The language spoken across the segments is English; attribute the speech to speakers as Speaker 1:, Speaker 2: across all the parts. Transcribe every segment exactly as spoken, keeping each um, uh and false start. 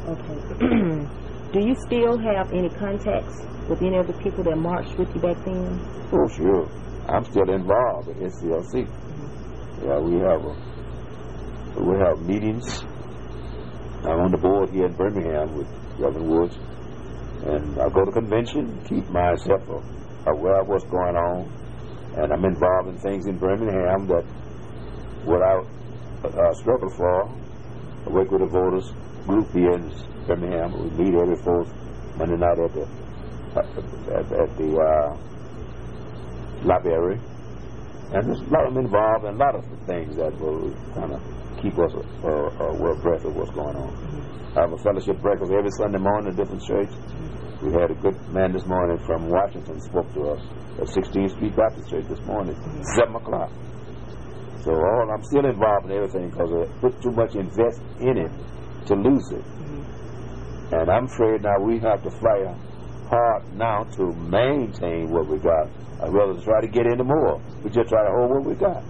Speaker 1: Okay. Do you still have any contacts with any of the people that marched with you back then?
Speaker 2: Oh, sure. I'm still involved with S C L C. Mm-hmm. Yeah, we have a, we have meetings. I'm on the board here in Birmingham with Reverend Woods, and I go to convention, keep myself aware of what's going on, and I'm involved in things in Birmingham that what I uh, struggle for. I work with the voters group here in Birmingham. We meet every fourth Monday night at the at, at the uh, library, and there's a lot of them involved in a lot of the things that will kind of keep us uh, uh, well abreast of what's going on. Mm-hmm. I have a fellowship breakfast every Sunday morning at a different church. Mm-hmm. We had a good man this morning from Washington spoke to us at sixteenth Street Baptist Church this morning, mm-hmm. seven o'clock. So all, I'm still involved in everything because I put too much invest in it to lose it. Mm-hmm. And I'm afraid now we have to fight hard now to maintain what we got, as well as try to get into more. We just try to hold what we got.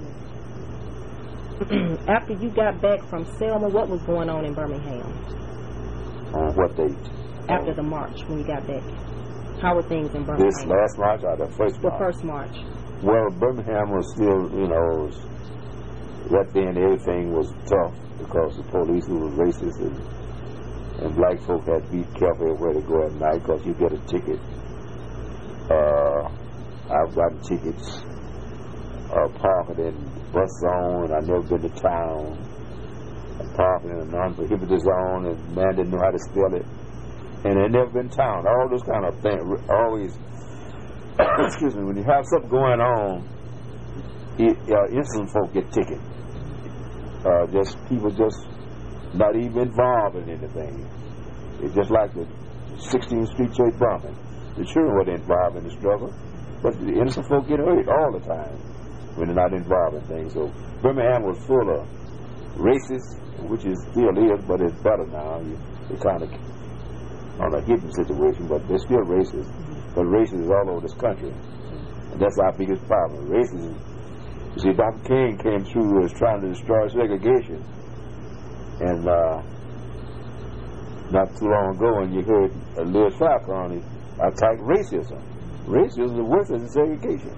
Speaker 1: After you got back from Selma, what was going on in Birmingham?
Speaker 2: On what date?
Speaker 1: After the march, when you got back. How were things in Birmingham?
Speaker 2: This last march or the first
Speaker 1: the
Speaker 2: march?
Speaker 1: The first march.
Speaker 2: Well, Birmingham was still, you know, was, that then everything was tough because the police who was racist and, and black folk had to be careful where to go at night because you get a ticket. Uh, I've gotten tickets uh, parking in bus zone, and I've never been to town. And parking in a non-prohibited zone, and man didn't know how to spell it. And they never been to town. All those kind of things. Always, excuse me, when you have something going on, it, uh, innocent folk get tickets. Uh, just people just not even involved in anything. It's just like the sixteenth Street Church bombing. The children weren't involved in the struggle, but the innocent folk get hurt all the time when they're not involved in things. So Birmingham was full of racists, which is still is, but it's better now. You, it's kind of on a hidden situation, but they're still racist. Mm-hmm. But racism is all over this country, and that's our biggest problem. Racism. You see, Doctor King came through as trying to destroy segregation, and uh, not too long ago, when you heard uh, Lewis Farrakhan attack racism. Racism is worse than segregation.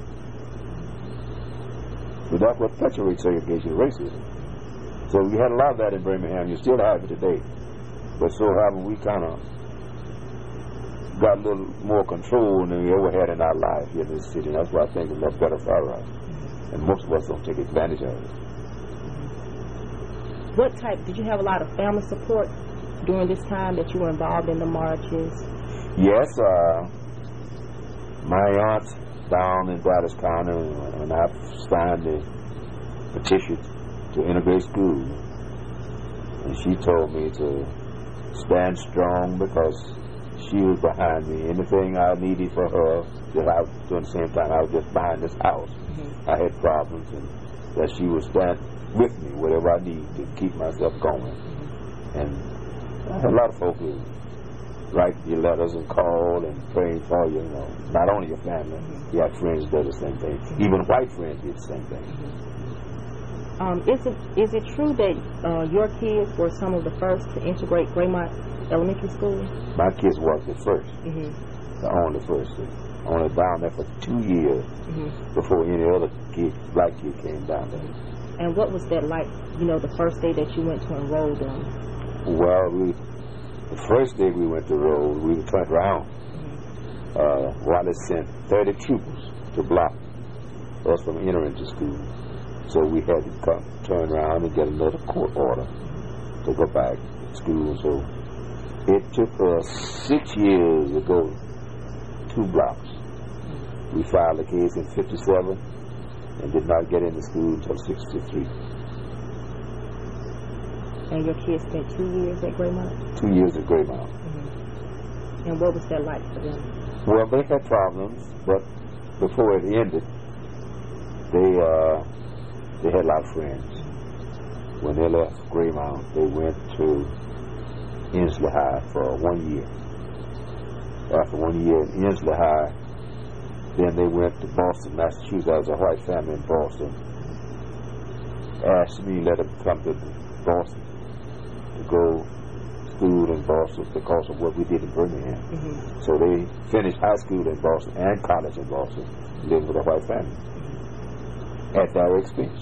Speaker 2: But that's what perpetuates segregation, racism. So we had a lot of that in Birmingham. You still have it today. But so happen we kind of got a little more control than we ever had in our life here in this city. That's why I think it's a lot better for us. And most of us don't take advantage of it.
Speaker 1: What type, did you have a lot of family support during this time that you were involved in the marches?
Speaker 2: Yes, uh, my aunt down in Dallas County, and I signed the petition to integrate school. And she told me to stand strong because she was behind me. Anything I needed for her, that I was doing the same time, I was just behind this house. I had problems, and that she would stand with me, whatever I need to keep myself going. And I had a lot of folks who write your letters and call and pray for you, you know, not only your family, you have friends that do the same thing. Even white friends did the same thing.
Speaker 1: Um, is it is it true that uh, your kids were some of the first to integrate Graymont Elementary School?
Speaker 2: My kids were the first,
Speaker 1: mm-hmm.
Speaker 2: the only first. Only down there for two years mm-hmm. before any other kid, black kid came down there.
Speaker 1: And what was that like, you know, the first day that you went to enroll them?
Speaker 2: Well, we, the first day we went to enroll, we turned around. Mm-hmm. Uh, Wallace sent thirty troopers to block us from entering to school. So we had to come, turn around and get another court order to go back to school. So it took us six years to go two blocks. We filed a case in fifty-seven and did not get into school until sixty-three.
Speaker 1: And your kids spent two years at Graymont?
Speaker 2: Two years at Graymont.
Speaker 1: Mm-hmm. And what was that like for them?
Speaker 2: Well, they had problems, but before it ended, they uh, they had a lot of friends. When they left Graymont, they went to Inslee High for one year. After one year in Inslee High, then they went to Boston, Massachusetts. I was a white family in Boston. Asked me, let them come to Boston to go to school in Boston because of what we did in Birmingham.
Speaker 1: Mm-hmm.
Speaker 2: So they finished high school in Boston and college in Boston, living with a white family
Speaker 1: Mm-hmm.
Speaker 2: at their expense.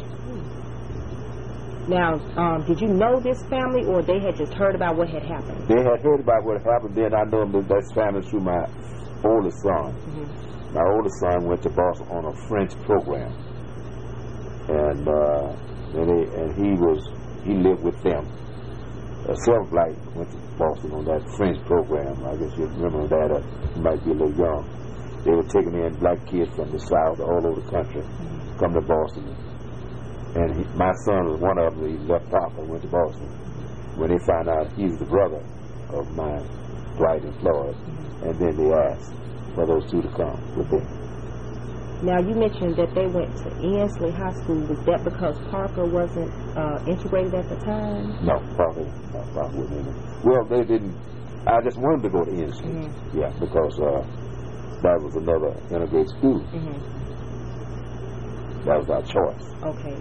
Speaker 1: Now, um, did you know this family, or they had just heard about what had happened?
Speaker 2: They had heard about what happened. Then I know that that's family through my oldest son.
Speaker 1: Mm-hmm.
Speaker 2: My oldest son went to Boston on a French program, and uh, and, he, and he was he lived with them. Uh, several blacks went to Boston on that French program. I guess you remember that. Uh, you might be a little young. They were taking in black kids from the South, all over the country,
Speaker 1: Mm-hmm.
Speaker 2: come to Boston. And he, my son was one of them. He left Papa and went to Boston. When they found out he's the brother of my Dwight and Floyd,
Speaker 1: Mm-hmm.
Speaker 2: and then they asked for those two to come with them.
Speaker 1: Now, you mentioned that they went to Ensley High School. Was that because Parker wasn't uh, integrated at the time?
Speaker 2: No, Parker, no, Parker wasn't in it. Well, they didn't. I just wanted to go to Ensley.
Speaker 1: Mm-hmm.
Speaker 2: Yeah, because uh, that was another integrated school.
Speaker 1: Mm-hmm.
Speaker 2: That was our choice.
Speaker 1: Okay.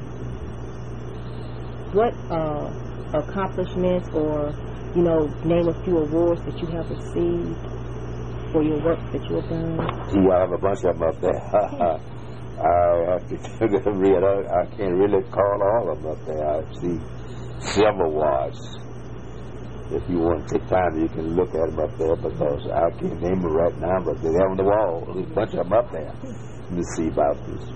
Speaker 1: What uh, accomplishments, or, you know, name a few awards that you have received for your work that you have done?
Speaker 2: Gee, I have a bunch of them up there. I have to read. I, I can't really call all of them up there. I see several awards. If you want to take time, you can look at them up there, because I can't name them right now, but they're on the wall. There's a bunch of them up there. Let me see about this.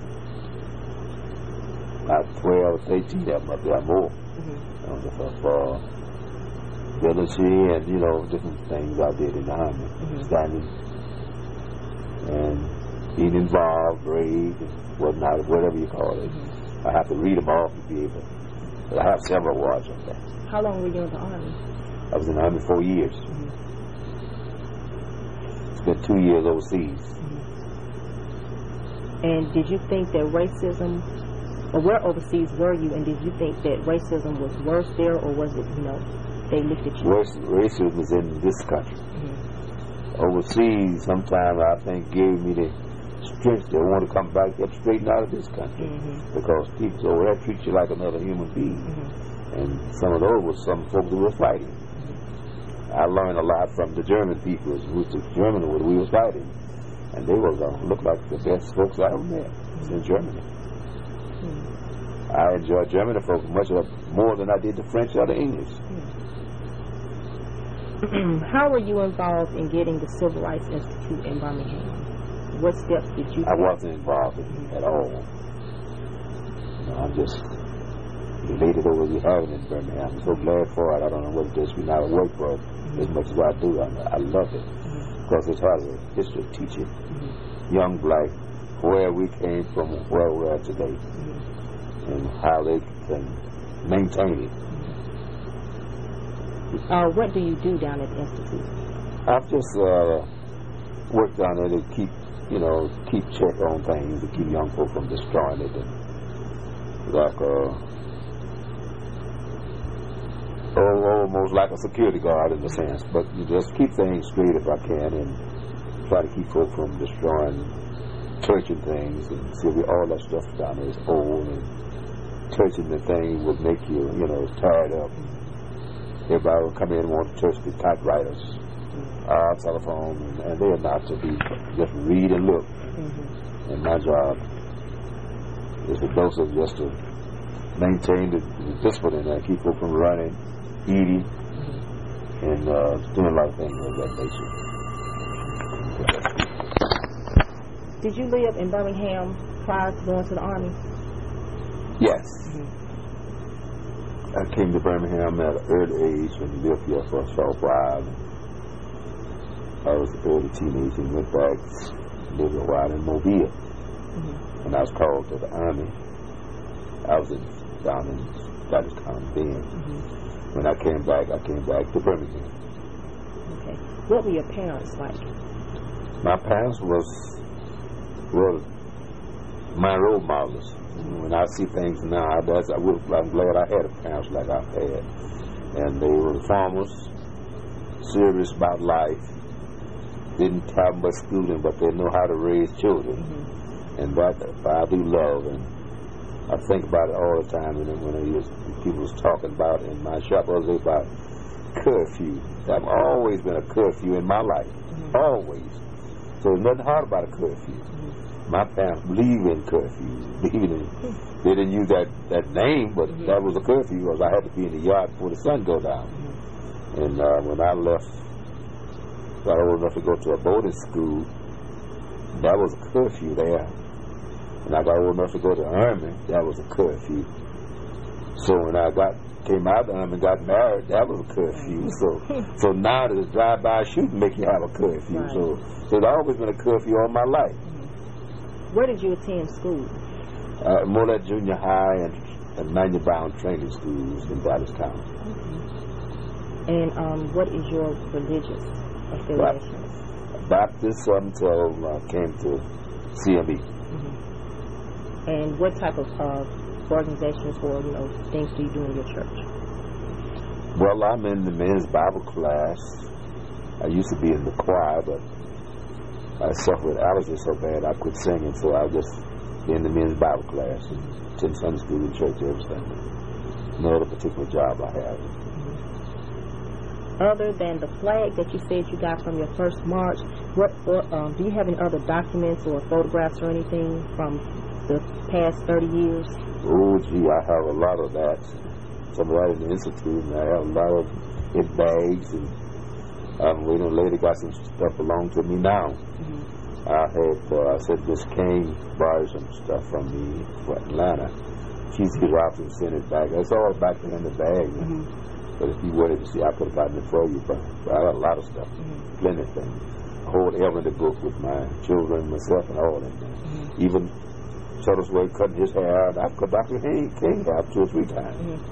Speaker 2: About twelve, eighteen of them up there, more.
Speaker 1: Mm-hmm.
Speaker 2: On the for ability and, you know, different things I did in the Army.
Speaker 1: Mm-hmm.
Speaker 2: Standing and being involved, brave, and whatnot, whatever you call it.
Speaker 1: Mm-hmm.
Speaker 2: I have to read them all to be able. But I have several awards on that.
Speaker 1: How long were you in the Army?
Speaker 2: I was in the Army four years.
Speaker 1: Mm-hmm.
Speaker 2: Spent two years overseas.
Speaker 1: Mm-hmm. And did you think that racism, or where overseas were you, and did you think that racism was worse there, or was it, you know, they looked at you?
Speaker 2: Worse, racism is in this country.
Speaker 1: Mm-hmm.
Speaker 2: Overseas, sometimes I think gave me the strength to want to come back up straight out of this country.
Speaker 1: Mm-hmm.
Speaker 2: Because people over there treat you like another human being.
Speaker 1: Mm-hmm.
Speaker 2: And some of those were some folks who were fighting.
Speaker 1: Mm-hmm.
Speaker 2: I learned a lot from the German people who took Germany when we was fighting. And they was uh, looked like the best folks I ever met in Germany.
Speaker 1: Mm-hmm.
Speaker 2: I enjoyed Germany folks much of, more than I did the French or the English.
Speaker 1: Mm-hmm. How were you involved in getting the Civil Rights Institute in Birmingham? What steps did you
Speaker 2: I
Speaker 1: take?
Speaker 2: wasn't involved in it at all. You know, I'm just elated over you having it in Birmingham. I'm so glad for it. I don't know what it is. We not work for it
Speaker 1: Mm-hmm.
Speaker 2: as much as I do. I, I love it
Speaker 1: Mm-hmm.
Speaker 2: because it's hard a history of teaching
Speaker 1: Mm-hmm.
Speaker 2: young black where we came from, where we are today,
Speaker 1: Mm-hmm.
Speaker 2: and how they can maintain it.
Speaker 1: Uh, what do you do down at the Institute?
Speaker 2: I've just uh, worked down there to keep, you know, keep check on things, to keep young folk from destroying it. And like, uh, oh, almost like a security guard in a sense. But you just keep things straight if I can, and try to keep folk from destroying churching things. And see, all that stuff down there is old, and churching the thing will make you, you know, tired up. Everybody will come in and want to touch the typewriters, our telephone, and, and they're not to be just read and look.
Speaker 1: Mm-hmm.
Speaker 2: And my job is a dose of just to maintain the, the discipline in there, keep people from running, eating,
Speaker 1: Mm-hmm.
Speaker 2: and uh, doing a lot of things of that nature.
Speaker 1: Did you live in Birmingham prior to going to the Army?
Speaker 2: Yes.
Speaker 1: Mm-hmm.
Speaker 2: I came to Birmingham at an early age when we lived here for a short while. I was an early teenager and went back, lived a while in Mobile.
Speaker 1: Mm-hmm.
Speaker 2: When I was called to the Army, I was in, down in Scottish County then.
Speaker 1: Mm-hmm.
Speaker 2: When I came back, I came back to Birmingham.
Speaker 1: Okay. What were your parents like?
Speaker 2: My parents was, well, my role models. When I see things now, that's, I would, I'm glad I had parents like I've had. And they were farmers, serious about life, didn't have much schooling, but they know how to raise children. Mm-hmm. And that I do love. And I think about it all the time. And then when I used, people was talking about in my shop, I was about curfew. I've always been a curfew in my life. Mm-hmm. Always. So there's nothing hard about a curfew. Mm-hmm. My parents believe in curfew. Believe in, they didn't use that, that name, but mm-hmm. that was a curfew because I had to be in the yard before the sun go down. Mm-hmm. And uh, when I left, got old enough to go to a boarding school, that was a curfew there. And I got old enough to go to the Army, that was a curfew. So when I got came out of the Army and got married, that was a curfew. So so now the drive-by shooting make you have a curfew. Right. So so there's always been a curfew all my life.
Speaker 1: Mm-hmm. Where did you attend school?
Speaker 2: Uh, Moreland Junior High and, and Manual Bound Training Schools in Dallas-Town.
Speaker 1: Mm-hmm. And um, what is your religious affiliation?
Speaker 2: Baptist until I uh, came to C M E.
Speaker 1: Mm-hmm. And what type of uh, organizations or, you know, things do you do in your church?
Speaker 2: Well, I'm in the men's Bible class. I used to be in the choir, but I suffered allergies so bad I quit singing, so I just be in the men's Bible class and attend Sunday school and church every Sunday. No other particular job I have.
Speaker 1: Other than the flag that you said you got from your first march, what or, um, do you have any other documents or photographs or anything from the past thirty years?
Speaker 2: Oh, gee, I have a lot of that. Some of that in the Institute, and I have a lot of in bags, and um, we know lady got some stuff belong to me now. Mm-hmm. I had, uh, I said Miss Kane borrowed some stuff from me for Atlanta. She's get out and send it back. It's all back there in the bag. Mm-hmm. But if you wanted to see, I could have gotten it for you. But, but I got a lot of stuff, mm-hmm. plenty of things. A whole Evelyn book with my children, myself, and all that. Mm-hmm. Even Shuttlesworth cutting his hair out. I cut Doctor King hair two or three times. Mm-hmm.